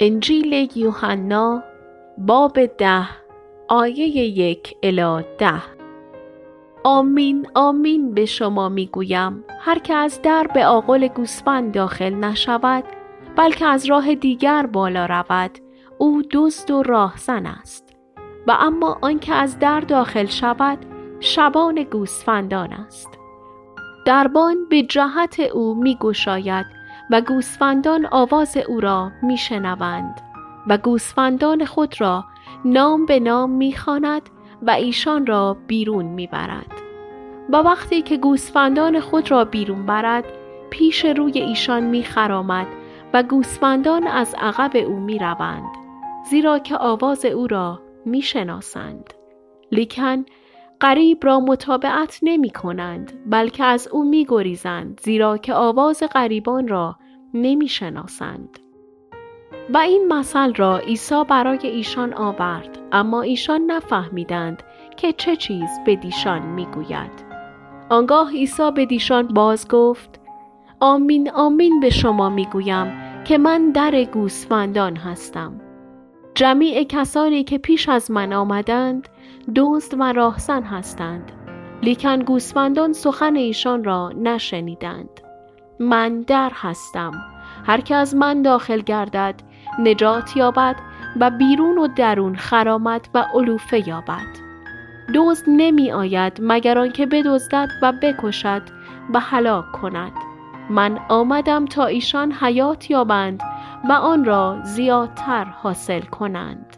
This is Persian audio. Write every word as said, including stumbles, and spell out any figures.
انجیل یوحنا باب ده آیه یک الی ده. آمین آمین به شما میگویم، هر که از در به آغل گوسفند داخل نشود، بلکه از راه دیگر بالا رود، او دزد و راهزن است. و اما آن که از در داخل شود، شبان گوسفندان است. دربان به جهت او میگشاید و گوسفندان آواز او را میشنوند و گوسفندان خود را نام به نام میخواند و ایشان را بیرون میبرد. و وقتی که گوسفندان خود را بیرون برد، پیش روی ایشان میخرامد و گوسفندان از عقب او میروند، زیرا که آواز او را میشناسند. لیکن غریب را متابعت نمی کنند، بلکه از او می گریزند، زیرا که آواز غریبان را نمی شناسند. و این مثل را عیسی برای ایشان آورد، اما ایشان نفهمیدند که چه چیز به دیشان می گوید. آنگاه عیسی به دیشان باز گفت: آمین آمین به شما می گویم که من در گوسفندان هستم. جمیع کسانی که پیش از من آمدند دزد و راهزن هستند، لیکن گوسفندان سخن ایشان را نشنیدند. من در هستم. هر که از من داخل گردد نجات یابد و بیرون و درون خرامت و علوفه یابد. دزد نمی آید مگر آنکه بدزدد و بکشد و هلاک کند. من آمدم تا ایشان حیات یابند و آن را زیادتر حاصل کنند.